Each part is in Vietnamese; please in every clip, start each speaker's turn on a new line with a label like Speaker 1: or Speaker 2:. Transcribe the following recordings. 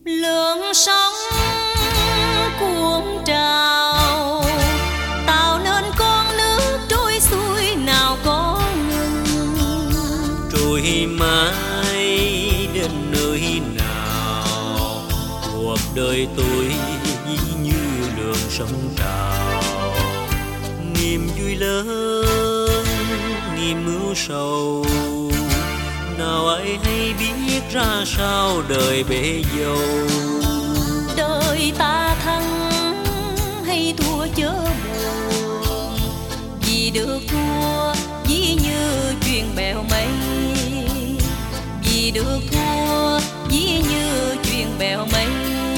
Speaker 1: Lượng sóng cuộn trào tạo nên con nước trôi xuôi nào có ngừng.
Speaker 2: Trôi mãi đến nơi nào, cuộc đời tôi ví như lượng sóng trào. Niềm vui lớn, niềm ưu sầu, nào ai hay biết ra sao đời bể dâu.
Speaker 1: Đời ta thắng hay thua chớ buồn, vì được thua ví như chuyện bèo mây. Vì được thua ví như chuyện bèo mây.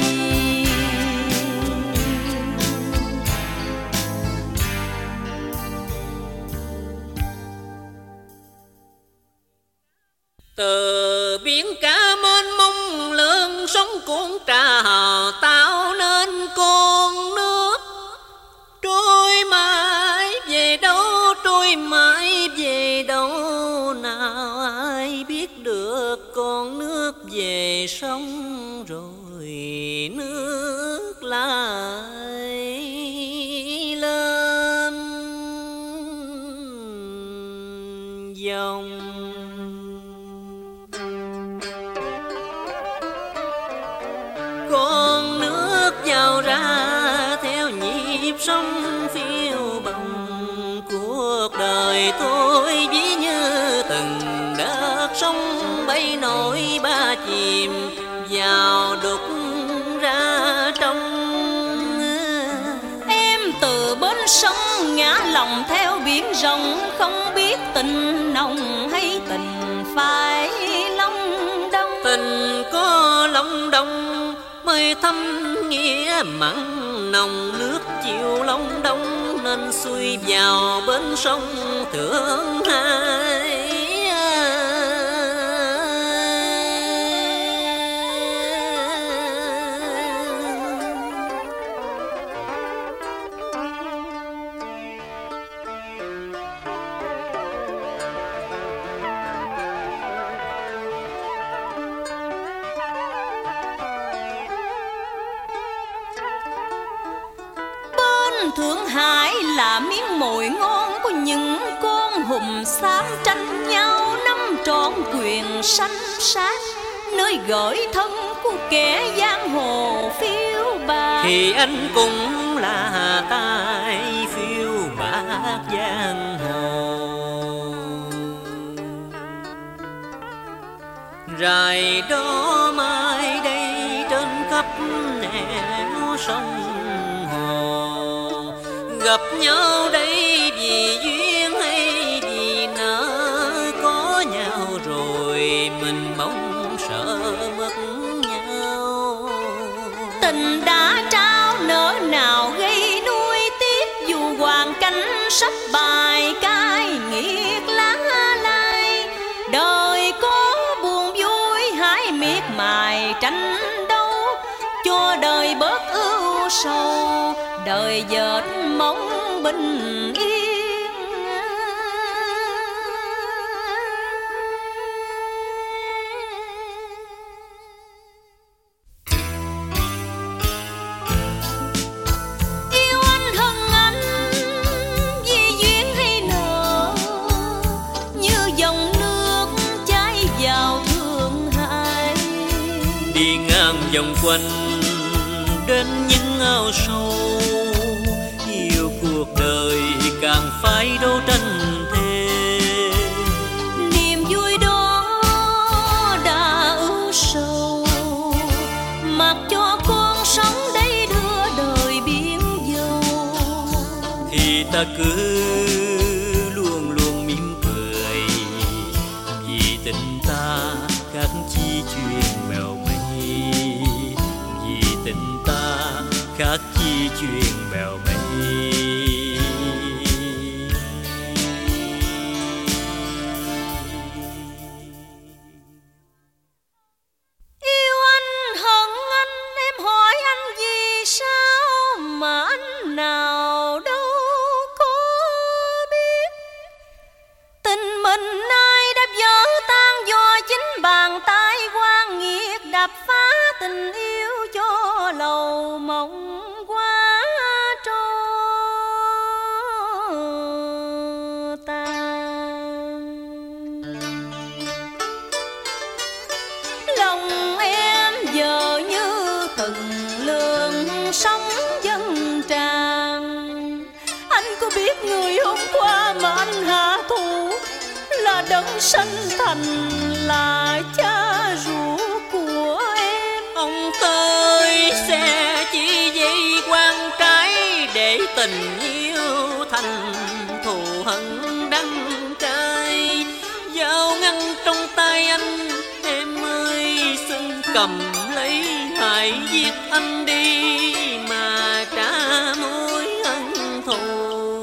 Speaker 2: Từ biển cả mênh mông lớn sóng cuộn trào tạo nên con nước trôi mãi về đâu, trôi mãi về đâu. Nào ai biết được con nước về sông rồi nước lại lên dòng. Con nước vào ra theo nhịp sông phiêu bồng, cuộc đời tôi ví như từng đợt sông bay nổi ba chìm vào đục ra trong.
Speaker 1: Em từ bến sông ngã lòng theo biển rộng, không biết tình nồng hay tình phải long đông.
Speaker 2: Tình có long đông mới thâm nghĩa mặn nồng, nước chiều long đông nên xuôi vào bến sông Thượng Hải.
Speaker 1: Thượng Hải là miếng mồi ngon của những con hùm xám tranh nhau nắm trọn quyền sanh sát, nơi gửi thân của kẻ giang hồ phiêu bạt.
Speaker 2: Thì anh cũng là tay phiêu bạt giang hồ, rài đó mai đây trên khắp nẻo sông gặp nhau đây vì duyên hay vì nỡ, có nhau rồi mình mong sợ mất nhau.
Speaker 1: Tình đã trao nỡ nào gây nuôi tiếp, dù hoàn cảnh sắp bài cay nghiệt lá lai. Đời có buồn vui hãy miệt mài tranh đấu, cho đời bớt ưu sầu, đời dệt mong bình yên. Yêu anh hơn anh vì duyên hay nợ, như dòng nước chảy vào Thượng Hải.
Speaker 2: Đi ngang vòng quanh đến những ao sâu, yêu cuộc đời càng phải đấu tranh thêm.
Speaker 1: Niềm vui đó đã ưu sầu, mặc cho con sống đây đưa đời biển dâu.
Speaker 2: Thì ta cứ luôn luôn mỉm cười, vì tình ta khác chi chuyện mèo mây. Vì tình ta khác chi chuyện bèo mây.
Speaker 1: Yêu anh hận anh, em hỏi anh vì sao mà anh nào đâu có biết. Tình mình nay đã vỡ tan do chính bàn tay oan nghiệt đập phá tình yêu. đấng sanh thành là cha ruột của em.
Speaker 2: Ông tới sẽ chỉ dây quan trái để tình yêu thành thù hận đắng cay. Dao ngăn trong tay anh em ơi, xin cầm lấy hãy giết anh đi mà trả mối ân thù.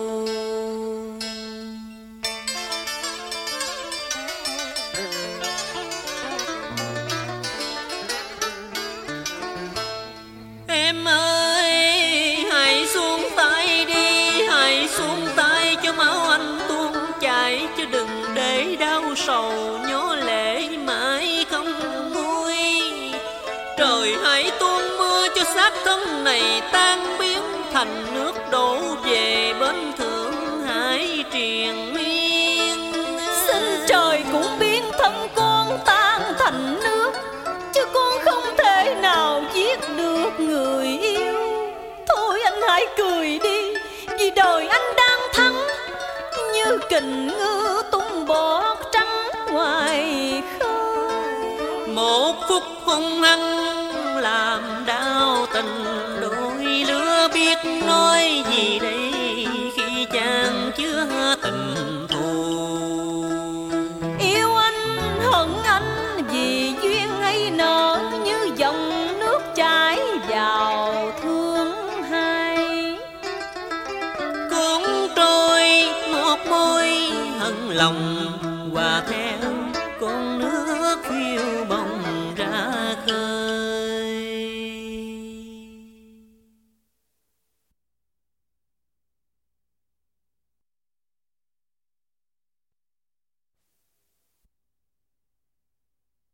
Speaker 2: Em ơi hãy xuống tay đi, hãy xuống tay cho máu anh tuôn chảy, chứ đừng để đau sầu nhớ lệ mãi không nguôi. Trời hãy tuôn mưa cho xác thân này tan biến thành nước đổ về bên Thượng Hải triền miên.
Speaker 1: Xin trời cũng biến thân con tan thành nước, chứ con không thể nào giết được người yêu. Thôi anh hãy cười đi, vì đời anh đang thắng như kình ngư tung bọt trắng ngoài khơi.
Speaker 2: Một phút hung hăng làm đau tình đôi lứa, biết nói gì đây